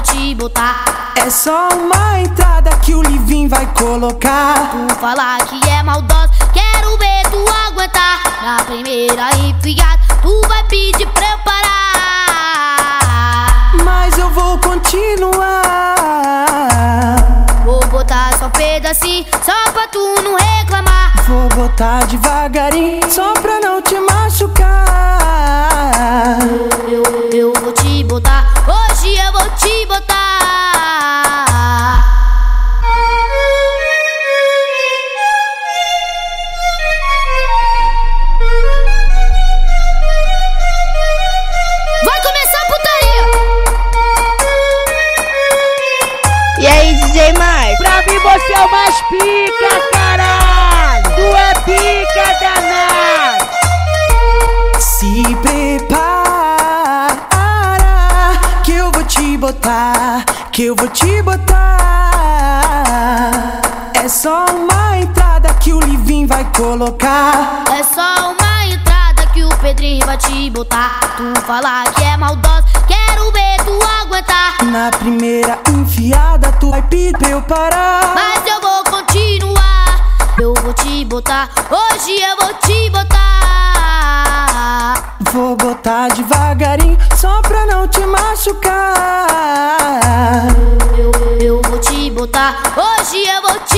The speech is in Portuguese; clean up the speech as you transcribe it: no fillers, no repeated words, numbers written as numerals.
vai te botar. É só uma entrada que o Livinho vai colocar. Tu falar que é maldosa, quero ver tu aguentar. Na primeira enfiada, tu vai pedir pra eu parar. Mas eu vou continuar. Vou botar só um pedacinho, só pra tu não reclamar. Vou botar devagarinho, só pra não te machucar. Eu vou te botar, hoje eu vou te botar. Vai começar a putaria. E aí, DJ Mike? Pra mim você é o mais pica, caralho! Tu é pica danado! Se prepara, que eu vou te botar, que eu vou te botar. É só uma entrada que o Livinho vai colocar. É só uma entrada que o Pedrinho vai te botar. Tu falar que é maldosa, quero ver tu aguentar. Na primeira enfiada tu vai pedir pra eu parar. Mas eu vou continuar. Eu vou te botar, hoje eu vou te botar. Vou botar devagarinho, só pra não te machucar. Eu vou te botar, hoje eu vou te